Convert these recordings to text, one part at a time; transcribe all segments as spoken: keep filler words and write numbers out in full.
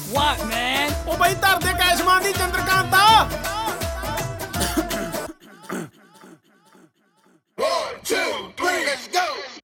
What, man? ਉਹ ਬਈ ਧਰ ਦੇ ਕੈਸ਼ਮਾਨ ਦੀ Chandrakanta. One, two, three, let's go.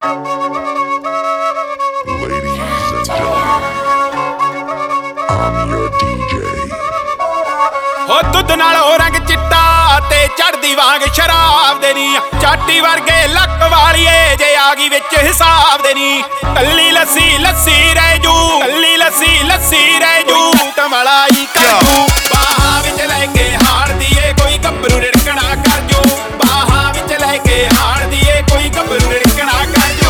Ladies and gentlemen, I'm your D J. ਹੋ ਦੁੱਧ ਨਾਲ ਹੋ ਰੰਗ ਚਿੱਟਾ ਤੇ ਚੜਦੀ ਵਾਂਗ ਸ਼ਰਾਬ ਦੇ ਨੀ ਚਾਟੀ ਵਰਗੇ ਲੱਕ ਵਾਲੀਏ ਜੇ ਆ ਗਈ ਵਿੱਚ ਹਿਸਾਬ ਦੇ ਨੀ ਕੱਲੀ ਲੱਸੀ ਲੱਸੀ ਰਹਿ ਜੂ ਕੱਲੀ ਲੱਸੀ ਲੱਸੀ ਰਹਿ ਜੂ ਕਮਲਾਈ ਕਰ ਜੂ ਬਾਹਾਂ ਵਿੱਚ ਲੈ ਕੇ ਹਾਰਦੀ ਏ ਕੋਈ ਗੱਭਰੂ ਰਿੜਕਣਾ ਕਰ ਜੂ ਬਾਹਾਂ ਵਿੱਚ ਲੈ ਕੇ ਹਾਰਦੀ ਏ ਕੋਈ ਗੱਭਰੂ ਰਿੜਕਣਾ ਕਰ ਜੂ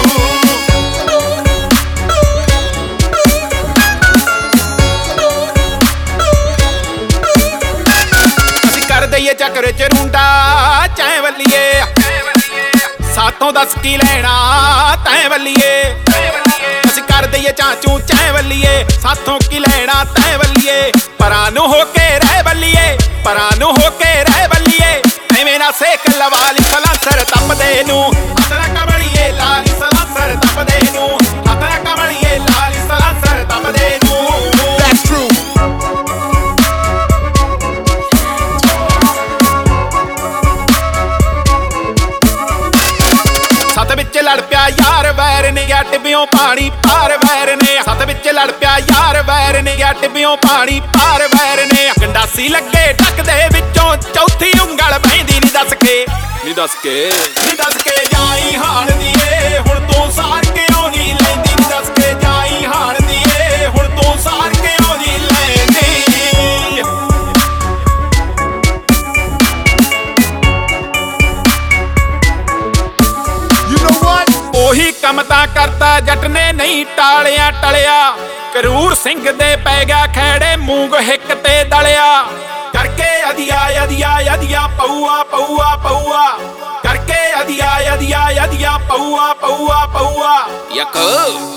ਦਈਏ ਚੱਕਰ ਚ ਰੁੰਡਾ ਚਾਹੇ ਵੱਲੀਏ ਸਾਥੋਂ ਦੱਸ ਕੀ ਲੈਣਾ ਤੈਂ ਵੱਲੀਏ ਅਸੀਂ ਕਰ ਦਈਏ ਚਾਚੂ ਚਾਹੇ ਵੱਲੀਏ ਸਾਥੋਂ ਕੀ ਲੈਣਾ ਤੈਂ ਵੱਲੀਏ ਪਰਾਂ ਨੂੰ ਹੋ ਕੇ ਰਹਿ ਵੱਲੀਏ ਪਰਾਂ ਨੂੰ ਹੋ ਕੇ ਰਹਿ ਵੱਲੀਏ ਐਵੇਂ ਨਾ ਸੇਕ ਲਵਾ ਲਈ ਸਲਾਂਸਰ ਤਪਦੇ ਨੂੰ ਹੱਥਾਂ ਕਮਲੀਏ ਲਾ ਲਈ ਸਲਾਂਸਰ ਤਪਦੇ ਨੂੰ ਹੱਥਾਂ ਕਮਲੀਏ ਲਾ ਲਈ ਸਲਾਂਸਰ ਤਪਦੇ ਨੂੰ That's true. ਸੱਤ ਵਿੱਚ ਲੜ ਪਿਆ ਯਾਰ ਵੈਰ ਨੇ ਗਿਆ ਟਿੱਬਿਓਂ ਪਾਣੀ ਪਾਰ ਵੈਰ ਨੇ ਸੱਤ ਵਿੱਚ ਲੜ ਪਿਆ ਯਾਰ ਵੈਰ ਨੇ ਗਿਆ ਟਿੱਬਿਓਂ ਪਾਣੀ ਪਾਰ ਵੈਰ ਨੇ ਗੰਡਾਸੀ ਲੱਗੇ ਟੱਕ ਦੇ ਵਿੱਚੋਂ ਚੌਥੀ ਉਂਗਲ ਬਹਿੰਦੀ ਨੀ ਦੱਸ ਕੇ ਨੀ ਦੱਸ ਕੇ ਨੀ ਦੱਸ ਕੇ ਜਾਈ ਹਾਣਦੀ ਏ ਹੁਣ ਤੂੰ ਸਾਰ ਕਿਉਂ ਨੀ ਲੈਂਦੀ ਨੀ ਦੱਸ ਕੇ ਜਾਈ ਹਾਣਦੀ ਏ ਹੁਣ ਤੂੰ ਸਾਰ ਕਿਉਂ ਨੀ ਲੈਂਦੀ You know what? ਉਹੀ ਕੰਮ ਤਾਂ ਕਰਤਾ ਜੱਟ ਨੇ ਨਹੀਂ ਟਾਲਿਆ ਟਲਿਆ ਕਰੂਰ ਸਿੰਘ ਦੇ ਪੈ ਗਿਆ ਖੈੜੇ ਮੂੰਗ ਹਿੱਕ ਤੇ ਦਲਿਆ ਕਰਕੇ ਅਧਿਆ ਅਧਿਆ ਅਧਿਆ ਪਊਆ ਪਊਆ ਪਊਆ ਕਰਕੇ ਅਧਿਆ ਅਧਿਆ ਅਧਿਆ ਪਊਆ ਪਊਆ ਪਊਆ ਯਕ